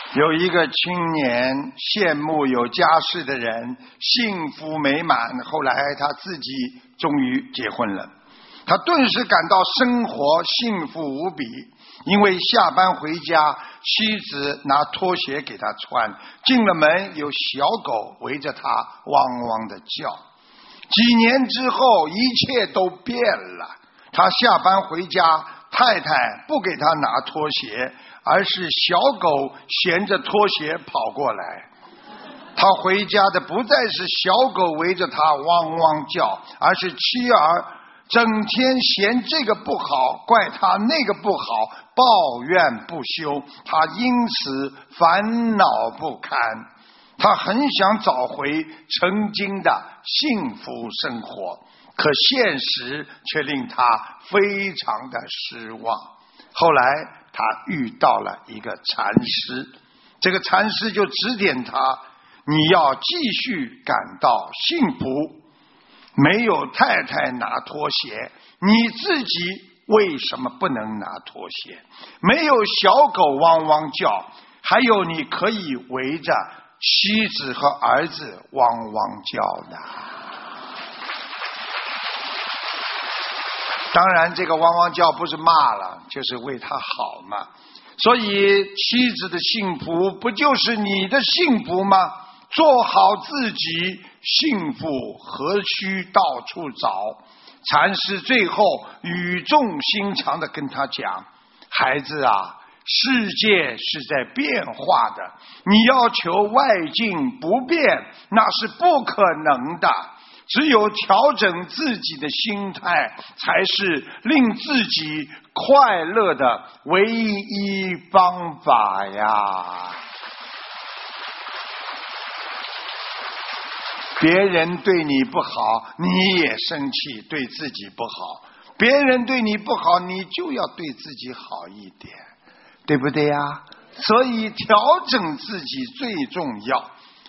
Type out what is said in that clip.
有一个青年羡慕有家室的人幸福美满，后来他自己终于结婚了，他顿时感到生活幸福无比，因为下班回家，妻子拿拖鞋给他穿，进了门有小狗围着他汪汪的叫。几年之后一切都变了，他下班回家，太太不给他拿拖鞋，而是小狗衔着拖鞋跑过来。他回家的不再是小狗围着他汪汪叫，而是妻儿整天嫌这个不好，怪他那个不好，抱怨不休，他因此烦恼不堪。他很想找回曾经的幸福生活，可现实却令他非常的失望。后来他遇到了一个禅师，这个禅师就指点他，你要继续感到幸福，没有太太拿拖鞋，你自己为什么不能拿拖鞋？没有小狗汪汪叫，还有你可以围着妻子和儿子汪汪叫的。当然这个汪汪叫不是骂了，就是为他好嘛。所以妻子的幸福不就是你的幸福吗？做好自己，幸福何须到处找？禅师最后语重心长地跟他讲，孩子啊，世界是在变化的，你要求外境不变，那是不可能的。只有调整自己的心态，才是令自己快乐的唯一方法呀。别人对你不好，你也生气，对自己不好；别人对你不好，你就要对自己好一点，对不对呀？所以调整自己最重要。